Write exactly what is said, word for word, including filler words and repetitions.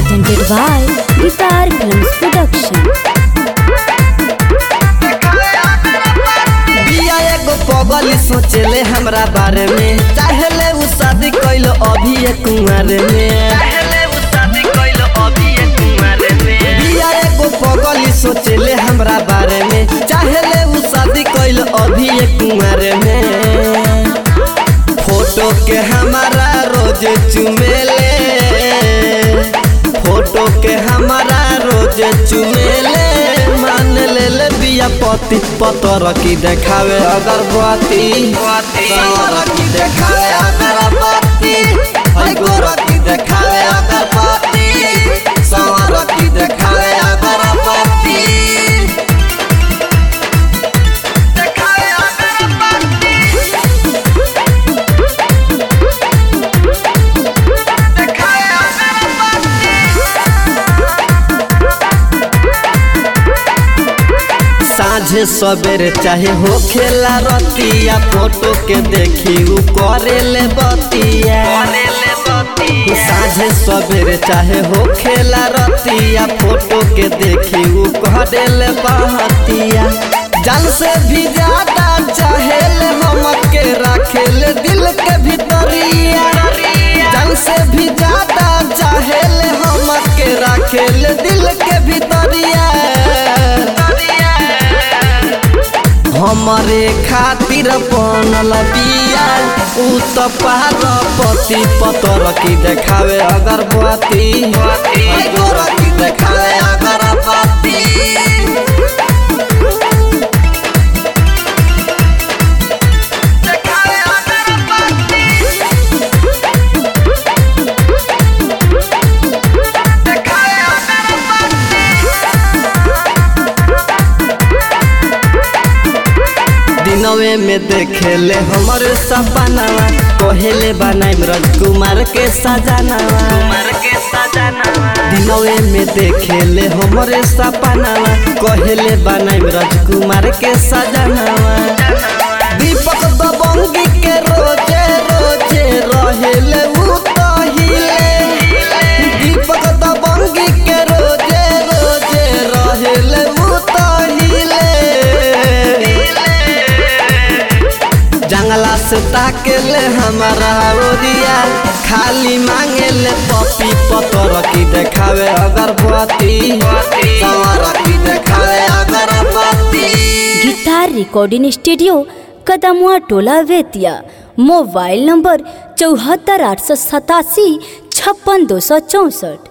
presented by Guitar Films Production. बिया एगो पगल सोचले हमरा बारे में, चाहले उ शादी कइलो अभी एक कुंवर में, चाहले उ शादी कइलो अभी एक कुंवर में। बिया एगो पगल सोचले हमरा बारे में, चाहले उ शादी कइलो अभी एक कुंवर में। फोटो के हमारा रोज चुमेले, फोटो के हमारा रोज चुमेले। मान ले ले बिया पति पतर की देखावे अगरबत्ती, सवर की देखावे अगरबत्ती, हई गोर की देखावे अगरबत्ती, सवर की देखावे अगरबत्ती। साझे सवेरे चाहे हो खेला रतिया, फोटो के देखी उ करेले बतिया। साझे सवेरे चाहे हो खेला रतिया, फोटो के देखी उ करेले बहतिया। जान से भी ज्यादा चाहेले हमके राखेले दिल के भीतरिया, जान से भी ज्यादा चाहेले हमके राखेले दिल के भीतरिया। हमारे खातिर बनल बिया उ त पारपति, पतर की देखावे अगरबत्ती, गोर की देखावे अगरबत्ती। दिनवे में देखेले हमरे सपनावा, कहेले बनाइम राजकुमार के सजनावा। दिनवे में देखेले हमरे सपनावा, कहेले बनाइम राजकुमार के सजनावा। दीपक दबंगी के रोजे रोजे रहेले उ तहिले, दीपक दबंगी के रोजे रोजे रहेले उ तहिले। जंगला से ताकेले हमारा ओरिया, खाली मांगेले पपी, पतर की देखावे अगरबत्ती, सवर की देखावे अगरबत्ती। गिटार रिकॉर्डिंग स्टूडियो कदमुआ टोला वेतिया। मोबाइल नंबर चौहत्तर आठ सौ सतासी छप्पन दो सौ चौसठ।